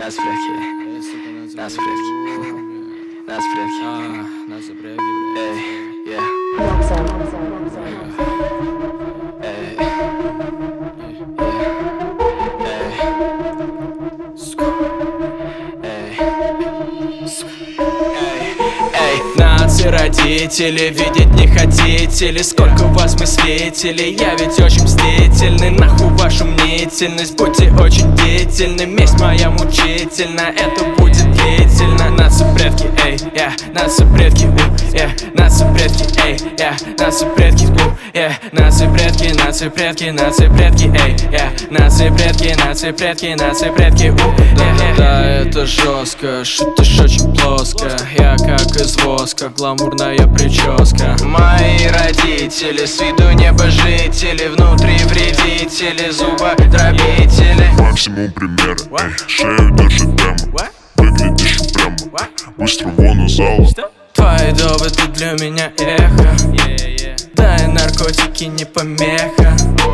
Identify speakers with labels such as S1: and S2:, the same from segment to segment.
S1: Нас предки. Нас предки. Нас предки.
S2: Наши предки.
S1: Эй, yeah. Эй, нации родители, видеть не хотите ли? Сколько вас мыслителей, я ведь очень мстительный. Нахуй вашу мнительность, будьте очень деятельны. Месть моя мучительна, это будет длительно. Нации предки, эй, я, нации предки, я, нации предки, эй, я, нации предки, я, нации предки, нации предки, нации предки, эй, я, нации предки, нации предки, нации предки, да, это жестко, шутишь очень плоско. Я как из воска, гламурная прическа. Мои родители, с виду небожители, внутри вредители, зубодробители.
S3: Максимум пример, эй, шею держит прямо. Выглядишь упрямо, быстро вон из зала.
S1: Твои доводы для меня эхо. Да и наркотики не помеха.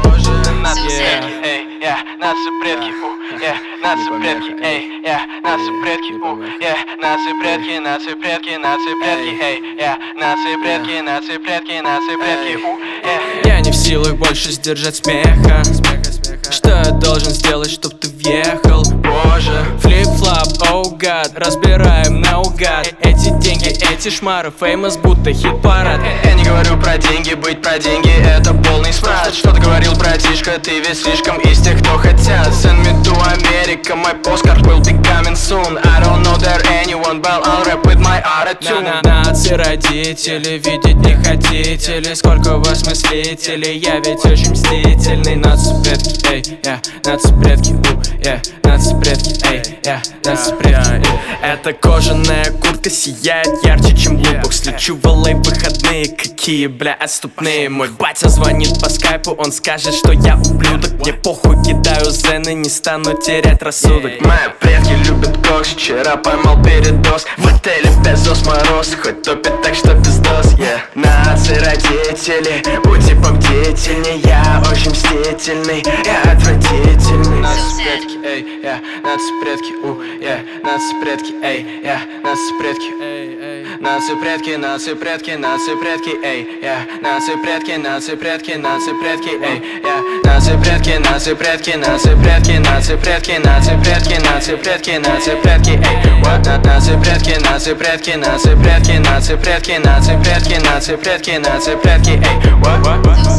S1: Наши предки, наши предки, эй, наши предки, наши предки, наши предки, наши предки, эй, наши предки, наши предки, наши предки, я не в силах больше сдержать смеха. Что я должен сделать, чтоб ты въехал? Боже, флип-флап, оу гад, разбираем наугад. Эти деньги, эти шмары, феймос, будто хит-парад. Я не говорю про деньги, быть про деньги, это полный смрад. Что ты говорил, братишка, ты ведь слишком из тех, кто хотят. Send me to America, my postcard will be coming soon. I don't know there anyone, but I'll rap with my attitude. Нации родители, видеть не хотите ли? Сколько вас мыслителей, я ведь очень мстительный. Нации предки, эй, нации предки, нации предки, эй, нации предки. Эта кожаная куртка сияет ярче, чем лубок. Слечу в LA в выходные, какие, бля, отступные. Мой батя звонит по скайпу, он скажет, что я ублюдок. Мне похуй, кидаю зены, не стану терять рассудок. Мои предки любят кокс, вчера поймал передоз. В отеле Безос мороз, хоть топит так, что пиздос, Нации родители, будьте побдительней. Я очень мстительный, я отвратительный. Нации предки, эй, нации предки, нации предки, эй, нации предки, нации предки, нации предки, нации предки, эй, нации предки, нации предки, нации предки, эй, нации предки, нации предки, нации предки, нации предки, нации предки, нации предки, нации предки, эй, нации предки, нации предки, нации предки, нации предки, нации предки, нации предки, нации предки, эй,